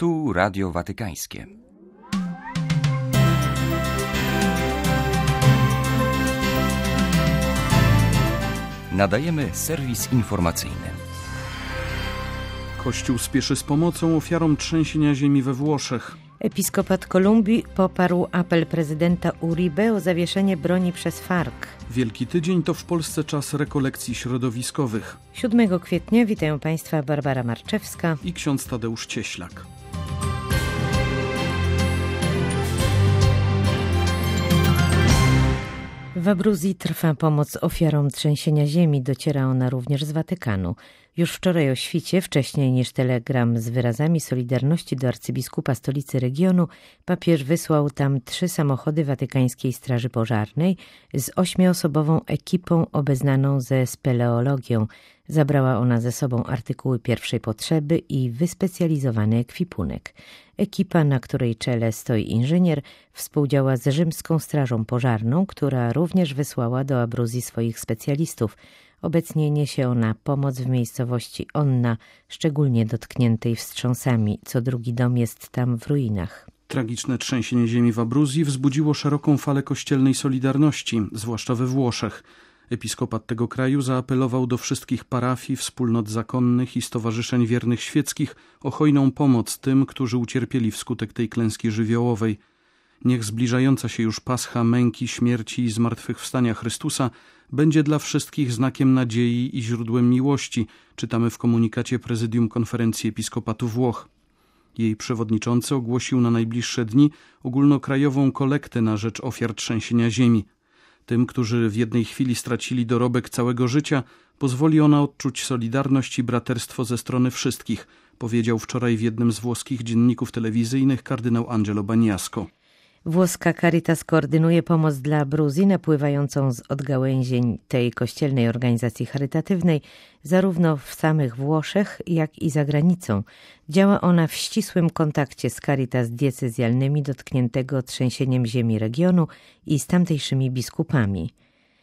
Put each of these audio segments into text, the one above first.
Tu Radio Watykańskie. Nadajemy serwis informacyjny. Kościół spieszy z pomocą ofiarom trzęsienia ziemi we Włoszech. Episkopat Kolumbii poparł apel prezydenta Uribe o zawieszenie broni przez FARC. Wielki Tydzień to w Polsce czas rekolekcji środowiskowych. 7 kwietnia witają Państwa Barbara Marczewska i ksiądz Tadeusz Cieślak. W Abruzji trwa pomoc ofiarom trzęsienia ziemi. Dociera ona również z Watykanu. Już wczoraj o świcie, wcześniej niż telegram z wyrazami solidarności do arcybiskupa stolicy regionu, papież wysłał tam 3 samochody watykańskiej straży pożarnej z 8-osobową ekipą obeznaną ze speleologią. Zabrała ona ze sobą artykuły pierwszej potrzeby i wyspecjalizowany ekwipunek. Ekipa, na której czele stoi inżynier, współdziała z rzymską strażą pożarną, która również wysłała do Abruzji swoich specjalistów. Obecnie niesie ona pomoc w miejscowości Onna, szczególnie dotkniętej wstrząsami. Co drugi dom jest tam w ruinach. Tragiczne trzęsienie ziemi w Abruzji wzbudziło szeroką falę kościelnej solidarności, zwłaszcza we Włoszech. Episkopat tego kraju zaapelował do wszystkich parafii, wspólnot zakonnych i stowarzyszeń wiernych świeckich o hojną pomoc tym, którzy ucierpieli wskutek tej klęski żywiołowej. Niech zbliżająca się już Pascha, męki, śmierci i zmartwychwstania Chrystusa będzie dla wszystkich znakiem nadziei i źródłem miłości, czytamy w komunikacie Prezydium Konferencji Episkopatu Włoch. Jej przewodniczący ogłosił na najbliższe dni ogólnokrajową kolektę na rzecz ofiar trzęsienia ziemi. Tym, którzy w jednej chwili stracili dorobek całego życia, pozwoli ona odczuć solidarność i braterstwo ze strony wszystkich, powiedział wczoraj w jednym z włoskich dzienników telewizyjnych kardynał Angelo Bagnasco. Włoska Caritas koordynuje pomoc dla Abruzji napływającą z odgałęzień tej kościelnej organizacji charytatywnej zarówno w samych Włoszech, jak i za granicą. Działa ona w ścisłym kontakcie z Caritas diecezjalnymi dotkniętego trzęsieniem ziemi regionu i z tamtejszymi biskupami.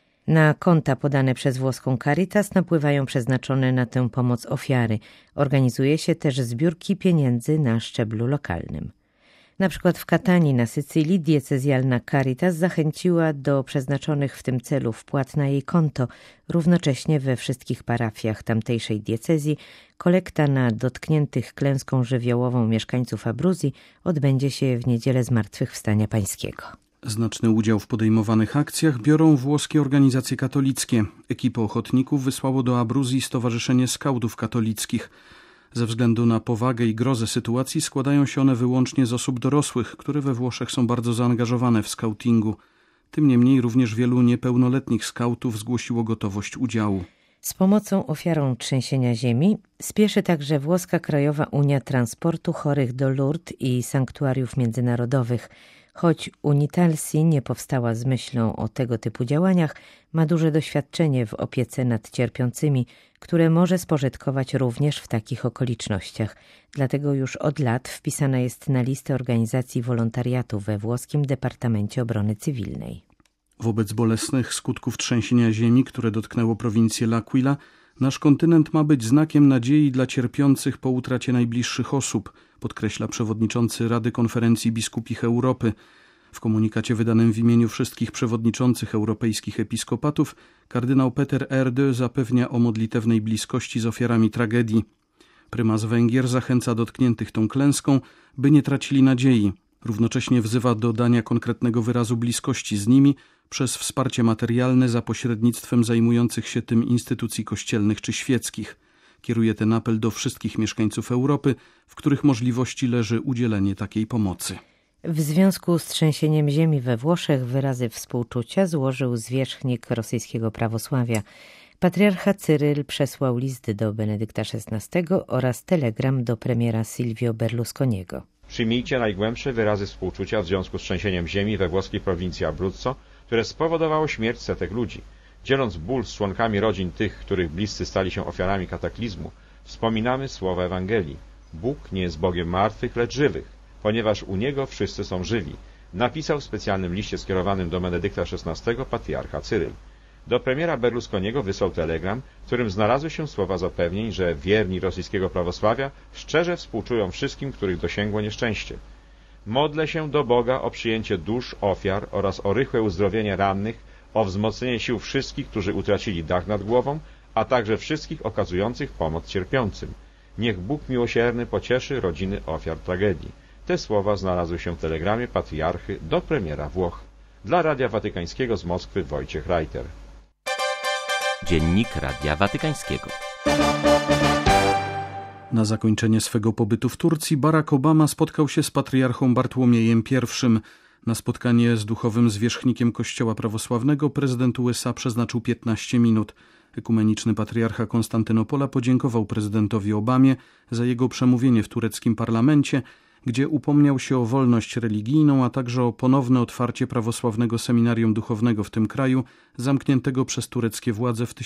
Na konta podane przez włoską Caritas napływają przeznaczone na tę pomoc ofiary. Organizuje się też zbiórki pieniędzy na szczeblu lokalnym. Na przykład w Katanii na Sycylii diecezjalna Caritas zachęciła do przeznaczonych w tym celu wpłat na jej konto. Równocześnie we wszystkich parafiach tamtejszej diecezji kolekta na dotkniętych klęską żywiołową mieszkańców Abruzji odbędzie się w niedzielę Zmartwychwstania Pańskiego. Znaczny udział w podejmowanych akcjach biorą włoskie organizacje katolickie. Ekipę ochotników wysłało do Abruzji Stowarzyszenie Skautów Katolickich. Ze względu na powagę i grozę sytuacji składają się one wyłącznie z osób dorosłych, które we Włoszech są bardzo zaangażowane w skautingu. Tym niemniej również wielu niepełnoletnich skautów zgłosiło gotowość udziału. Z pomocą ofiarom trzęsienia ziemi spieszy także włoska Krajowa Unia Transportu Chorych do Lourdes i Sanktuariów Międzynarodowych. Choć Unitalsi nie powstała z myślą o tego typu działaniach, ma duże doświadczenie w opiece nad cierpiącymi, które może spożytkować również w takich okolicznościach. Dlatego już od lat wpisana jest na listę organizacji wolontariatu we włoskim Departamencie Obrony Cywilnej. Wobec bolesnych skutków trzęsienia ziemi, które dotknęło prowincję L'Aquila, nasz kontynent ma być znakiem nadziei dla cierpiących po utracie najbliższych osób, podkreśla przewodniczący Rady Konferencji Biskupich Europy. W komunikacie wydanym w imieniu wszystkich przewodniczących europejskich episkopatów kardynał Peter Erdő zapewnia o modlitewnej bliskości z ofiarami tragedii. Prymas Węgier zachęca dotkniętych tą klęską, by nie tracili nadziei. Równocześnie wzywa do dania konkretnego wyrazu bliskości z nimi przez wsparcie materialne za pośrednictwem zajmujących się tym instytucji kościelnych czy świeckich. Kieruje ten apel do wszystkich mieszkańców Europy, w których możliwości leży udzielenie takiej pomocy. W związku z trzęsieniem ziemi we Włoszech wyrazy współczucia złożył zwierzchnik rosyjskiego prawosławia. Patriarcha Cyryl przesłał list do Benedykta XVI oraz telegram do premiera Silvio Berlusconiego. Przyjmijcie najgłębsze wyrazy współczucia w związku z trzęsieniem ziemi we włoskiej prowincji Abruzzo, które spowodowało śmierć setek ludzi. Dzieląc ból z członkami rodzin tych, których bliscy stali się ofiarami kataklizmu, wspominamy słowa Ewangelii. Bóg nie jest Bogiem martwych, lecz żywych, ponieważ u Niego wszyscy są żywi, napisał w specjalnym liście skierowanym do Benedykta XVI patriarcha Cyryl. Do premiera Berlusconiego wysłał telegram, w którym znalazły się słowa zapewnień, że wierni rosyjskiego prawosławia szczerze współczują wszystkim, których dosięgło nieszczęście. Modlę się do Boga o przyjęcie dusz ofiar oraz o rychłe uzdrowienie rannych, o wzmocnienie sił wszystkich, którzy utracili dach nad głową, a także wszystkich okazujących pomoc cierpiącym. Niech Bóg miłosierny pocieszy rodziny ofiar tragedii. Te słowa znalazły się w telegramie patriarchy do premiera Włoch. Dla Radia Watykańskiego z Moskwy Wojciech Reiter. Dziennik Radia Watykańskiego. Na zakończenie swego pobytu w Turcji Barack Obama spotkał się z patriarchą Bartłomiejem I. Na spotkanie z duchowym zwierzchnikiem Kościoła Prawosławnego prezydent USA przeznaczył 15 minut. Ekumeniczny patriarcha Konstantynopola podziękował prezydentowi Obamie za jego przemówienie w tureckim parlamencie, gdzie upomniał się o wolność religijną, a także o ponowne otwarcie prawosławnego seminarium duchownego w tym kraju, zamkniętego przez tureckie władze w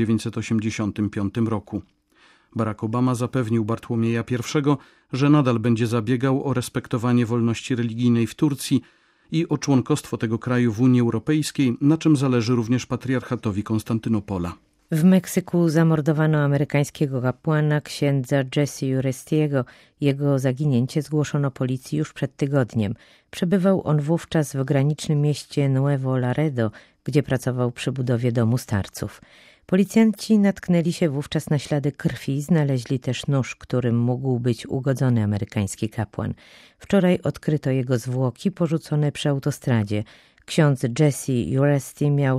1985 roku. Barack Obama zapewnił Bartłomieja I, że nadal będzie zabiegał o respektowanie wolności religijnej w Turcji i o członkostwo tego kraju w Unii Europejskiej, na czym zależy również patriarchatowi Konstantynopola. W Meksyku zamordowano amerykańskiego kapłana księdza Jesse Urestiego. Jego zaginięcie zgłoszono policji już przed tygodniem. Przebywał on wówczas w granicznym mieście Nuevo Laredo, gdzie pracował przy budowie domu starców. Policjanci natknęli się wówczas na ślady krwi, znaleźli też nóż, którym mógł być ugodzony amerykański kapłan. Wczoraj odkryto jego zwłoki porzucone przy autostradzie. Ksiądz Jesse Uresti miał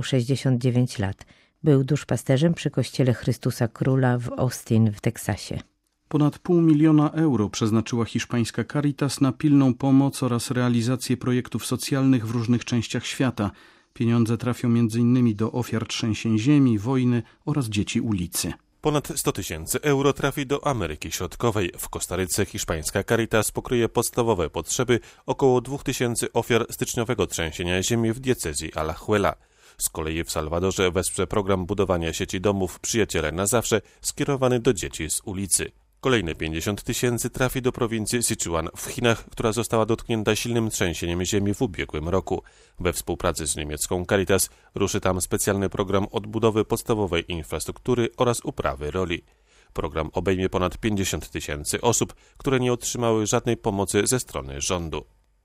69 lat. Był duszpasterzem przy kościele Chrystusa Króla w Austin w Teksasie. Ponad $500 000 przeznaczyła hiszpańska Caritas na pilną pomoc oraz realizację projektów socjalnych w różnych częściach świata. Pieniądze trafią m.in. do ofiar trzęsień ziemi, wojny oraz dzieci ulicy. Ponad 100 000 euro trafi do Ameryki Środkowej. W Kostaryce hiszpańska Caritas pokryje podstawowe potrzeby około 2000 ofiar styczniowego trzęsienia ziemi w diecezji Alajuela. Z kolei w Salwadorze wesprze program budowania sieci domów Przyjaciele na zawsze skierowany do dzieci z ulicy. Kolejne 50 000 trafi do prowincji Sichuan w Chinach, która została dotknięta silnym trzęsieniem ziemi w ubiegłym roku. We współpracy z niemiecką Caritas ruszy tam specjalny program odbudowy podstawowej infrastruktury oraz uprawy roli. Program obejmie ponad 50 000 osób, które nie otrzymały żadnej pomocy ze strony rządu.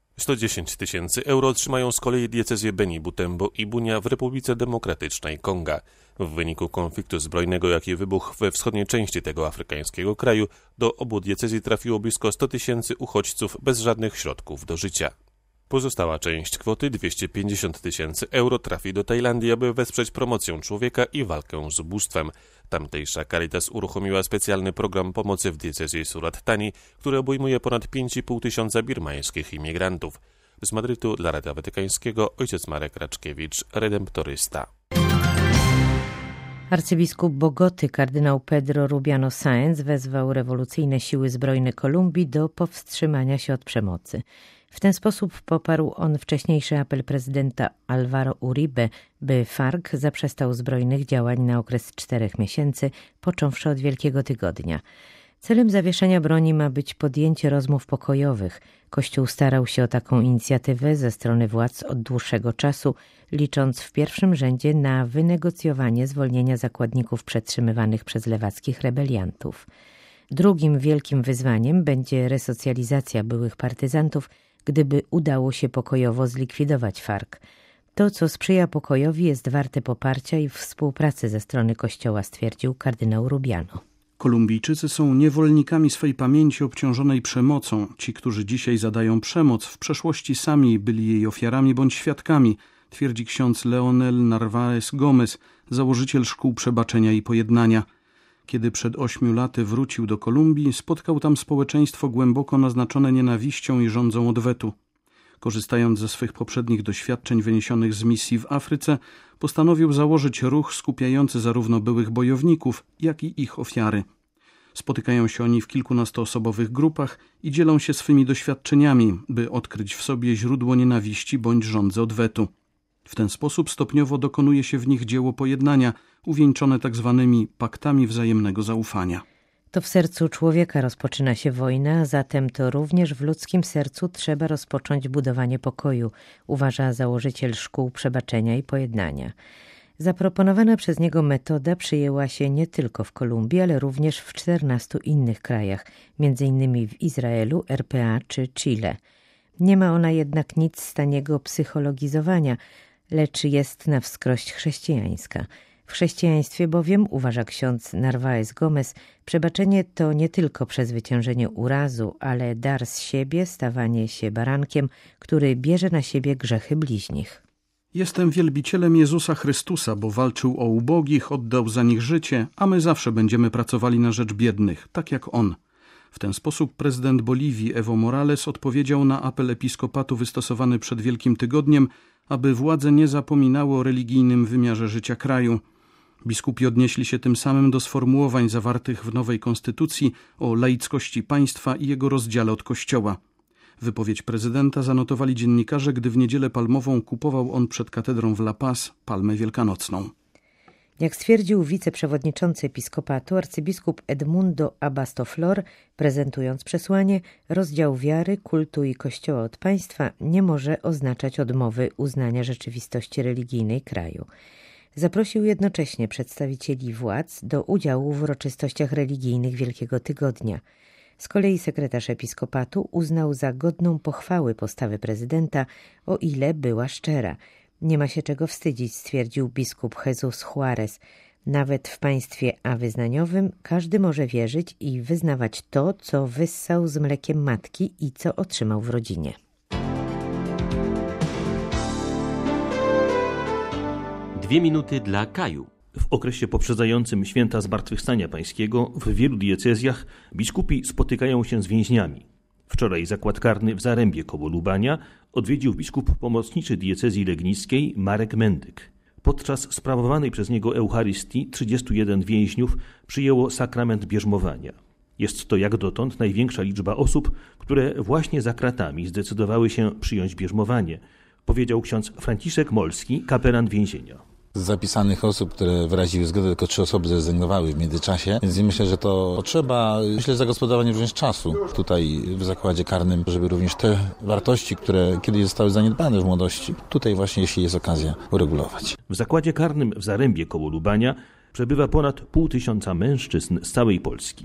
110 000 euro otrzymają z kolei diecezje Beni Butembo i Bunia w Republice Demokratycznej Konga. W wyniku konfliktu zbrojnego, jaki wybuchł we wschodniej części tego afrykańskiego kraju, do obu diecezji trafiło blisko 100 000 uchodźców bez żadnych środków do życia. Pozostała część kwoty, 250 000 euro, trafi do Tajlandii, aby wesprzeć promocję człowieka i walkę z ubóstwem. Tamtejsza Caritas uruchomiła specjalny program pomocy w diecezji Surat Thani, który obejmuje ponad 5500 birmańskich imigrantów. Z Madrytu dla Radia Watykańskiego ojciec Marek Raczkiewicz, redemptorysta. Arcybiskup Bogoty, kardynał Pedro Rubiano Sáenz, wezwał rewolucyjne siły zbrojne Kolumbii do powstrzymania się od przemocy. W ten sposób poparł on wcześniejszy apel prezydenta Álvaro Uribe, by FARC zaprzestał zbrojnych działań na okres 4 miesięcy, począwszy od Wielkiego Tygodnia. Celem zawieszenia broni ma być podjęcie rozmów pokojowych. Kościół starał się o taką inicjatywę ze strony władz od dłuższego czasu, licząc w pierwszym rzędzie na wynegocjowanie zwolnienia zakładników przetrzymywanych przez lewackich rebeliantów. Drugim wielkim wyzwaniem będzie resocjalizacja byłych partyzantów, gdyby udało się pokojowo zlikwidować FARC. To, co sprzyja pokojowi, jest warte poparcia i współpracy ze strony Kościoła, stwierdził kardynał Rubiano. Kolumbijczycy są niewolnikami swej pamięci obciążonej przemocą. Ci, którzy dzisiaj zadają przemoc, w przeszłości sami byli jej ofiarami bądź świadkami, twierdzi ksiądz Leonel Narváez Gómez, założyciel szkół przebaczenia i pojednania. Kiedy przed 8 laty wrócił do Kolumbii, spotkał tam społeczeństwo głęboko naznaczone nienawiścią i żądzą odwetu. Korzystając ze swych poprzednich doświadczeń wyniesionych z misji w Afryce, postanowił założyć ruch skupiający zarówno byłych bojowników, jak i ich ofiary. Spotykają się oni w kilkunastoosobowych grupach i dzielą się swymi doświadczeniami, by odkryć w sobie źródło nienawiści bądź żądzy odwetu. W ten sposób stopniowo dokonuje się w nich dzieło pojednania, uwieńczone tzw. paktami wzajemnego zaufania. To w sercu człowieka rozpoczyna się wojna, zatem to również w ludzkim sercu trzeba rozpocząć budowanie pokoju, uważa założyciel szkół przebaczenia i pojednania. Zaproponowana przez niego metoda przyjęła się nie tylko w Kolumbii, ale również w 14 innych krajach, m.in. w Izraelu, RPA czy Chile. Nie ma ona jednak nic z taniego psychologizowania, lecz jest na wskroś chrześcijańska. W chrześcijaństwie bowiem, uważa ksiądz Narváez Gómez, przebaczenie to nie tylko przezwyciężenie urazu, ale dar z siebie, stawanie się barankiem, który bierze na siebie grzechy bliźnich. Jestem wielbicielem Jezusa Chrystusa, bo walczył o ubogich, oddał za nich życie, a my zawsze będziemy pracowali na rzecz biednych, tak jak on. W ten sposób prezydent Boliwii Evo Morales odpowiedział na apel episkopatu wystosowany przed Wielkim Tygodniem, aby władze nie zapominały o religijnym wymiarze życia kraju. Biskupi odnieśli się tym samym do sformułowań zawartych w nowej konstytucji o laickości państwa i jego rozdziale od Kościoła. Wypowiedź prezydenta zanotowali dziennikarze, gdy w Niedzielę Palmową kupował on przed katedrą w La Paz palmę wielkanocną. Jak stwierdził wiceprzewodniczący episkopatu arcybiskup Edmundo Abastoflor, prezentując przesłanie, rozdział wiary, kultu i Kościoła od państwa nie może oznaczać odmowy uznania rzeczywistości religijnej kraju. Zaprosił jednocześnie przedstawicieli władz do udziału w uroczystościach religijnych Wielkiego Tygodnia. Z kolei sekretarz episkopatu uznał za godną pochwały postawę prezydenta, o ile była szczera. Nie ma się czego wstydzić, stwierdził biskup Jesus Juarez. Nawet w państwie awyznaniowym każdy może wierzyć i wyznawać to, co wyssał z mlekiem matki i co otrzymał w rodzinie. Dwie minuty dla Kaju. W okresie poprzedzającym święta Zmartwychwstania Pańskiego w wielu diecezjach biskupi spotykają się z więźniami. Wczoraj zakład karny w Zarębie koło Lubania odwiedził biskup pomocniczy diecezji legnickiej Marek Mendyk. Podczas sprawowanej przez niego Eucharystii 31 więźniów przyjęło sakrament bierzmowania. Jest to jak dotąd największa liczba osób, które właśnie za kratami zdecydowały się przyjąć bierzmowanie, powiedział ksiądz Franciszek Molski, kapelan więzienia. Z zapisanych osób, które wyraziły zgodę, tylko 3 osoby zrezygnowały w międzyczasie, więc myślę, że to potrzeba, zagospodarowania również czasu tutaj w zakładzie karnym, żeby również te wartości, które kiedyś zostały zaniedbane w młodości, tutaj właśnie, jeśli jest okazja, uregulować. W zakładzie karnym w Zarębie koło Lubania przebywa ponad 500 mężczyzn z całej Polski.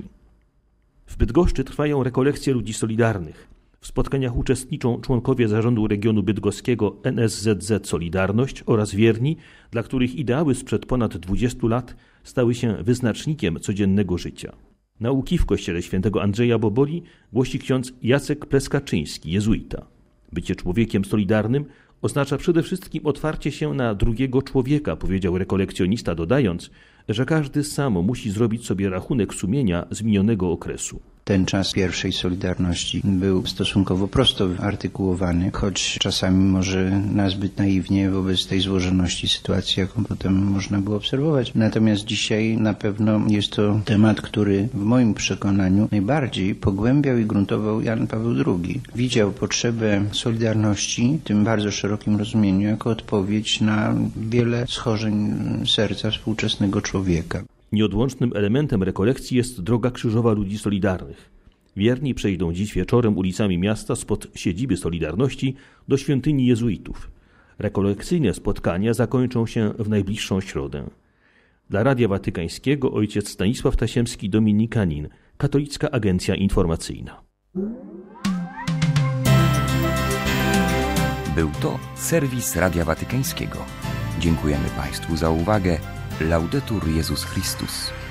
W Bydgoszczy trwają rekolekcje ludzi solidarnych. W spotkaniach uczestniczą członkowie zarządu regionu bydgoskiego NSZZ Solidarność oraz wierni, dla których ideały sprzed ponad 20 lat stały się wyznacznikiem codziennego życia. Nauki w kościele świętego Andrzeja Boboli głosi ksiądz Jacek Pleskaczyński, jezuita. Bycie człowiekiem solidarnym oznacza przede wszystkim otwarcie się na drugiego człowieka, powiedział rekolekcjonista, dodając, że każdy sam musi zrobić sobie rachunek sumienia z minionego okresu. Ten czas pierwszej Solidarności był stosunkowo prosto artykułowany, choć czasami może nazbyt naiwnie wobec tej złożoności sytuacji, jaką potem można było obserwować. Natomiast dzisiaj na pewno jest to temat, który w moim przekonaniu najbardziej pogłębiał i gruntował Jan Paweł II. Widział potrzebę Solidarności w tym bardzo szerokim rozumieniu jako odpowiedź na wiele schorzeń serca współczesnego człowieka. Nieodłącznym elementem rekolekcji jest droga krzyżowa ludzi solidarnych. Wierni przejdą dziś wieczorem ulicami miasta spod siedziby Solidarności do świątyni jezuitów. Rekolekcyjne spotkania zakończą się w najbliższą środę. Dla Radia Watykańskiego ojciec Stanisław Tasiemski, dominikanin, Katolicka Agencja Informacyjna. Był to serwis Radia Watykańskiego. Dziękujemy Państwu za uwagę. Laudetur Jezus Chrystus.